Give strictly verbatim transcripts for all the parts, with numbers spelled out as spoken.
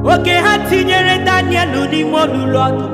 oge ha tinyere Daniel n'ime olulu ọdụm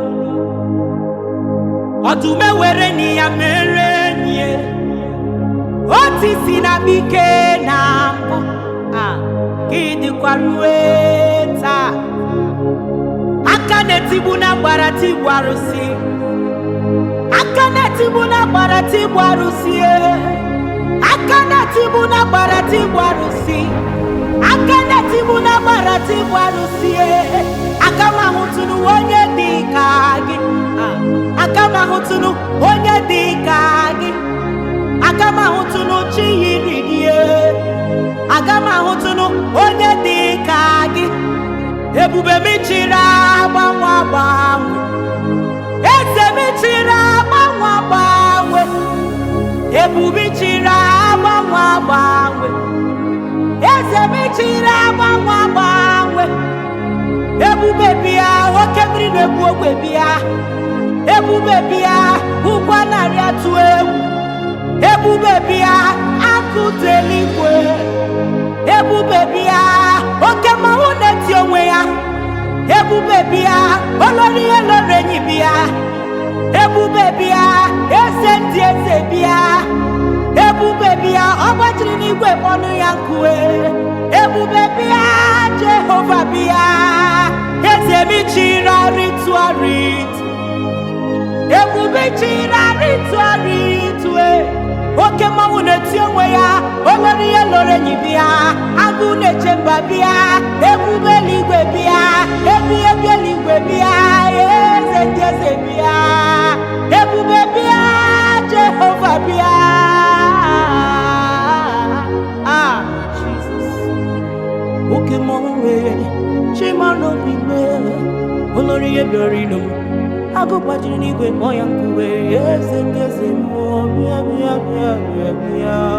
ọdụm ewere ni ya mere nye otisi na bike na mbụ gị dịkwa rue taa aka na-etigbu na gbara tigbu arụsị aka na-etigbu na gbara tigbu arụsị aka na-etigbu na gbara tigbu arụsị aka na-etigbu na gbara tigbu arụsị aka m ahụtụnụ onye dị ka gị aka m ahụtụnụ onye dị ka gị aka m ahụtụnụ chi yiri gị aka m ahụtụnụ onye dị ka gị ebube m chiri agbanwe agbanwe eze m chiri agbanwe agbanwe ebube chiri agbanwe agbanwe eze m chiri agbanwe agbanwe ebube bịa oke mmiri na-egbu ogwe bịa ebube bịa ụgwọ narị atụ egwu ebube bịa akụ dị eluigwe ebube bịa oke mmanwụ na-eti onwe ya ebube bịa olori ihe loro enyi bịa ebube bịa eze ndị eze bịa ebube bịa ọ gbajiri n'igwe mmanụ ya nkue ebube bịa Jehova bịa eze m chiri arịtụ arịtụ ebube chiri arịtụ arịtụ oke mmanwụ na-eti onwe ya olori ihe loro enyi bịa agụ na-eche mba bịa ebube eluigwe bịa ebi ebi eluigwe bịa eze ndị eze bịa ebube bịa Jehova bịa ah Jesus oke mmanwụ nwere chima n'obi mee olori ihe bịara ilo agụ gbajiri n'igwe kpọọ ya nkuwe eze ndị eze mmụọ bịa bịa bịa bịa bịa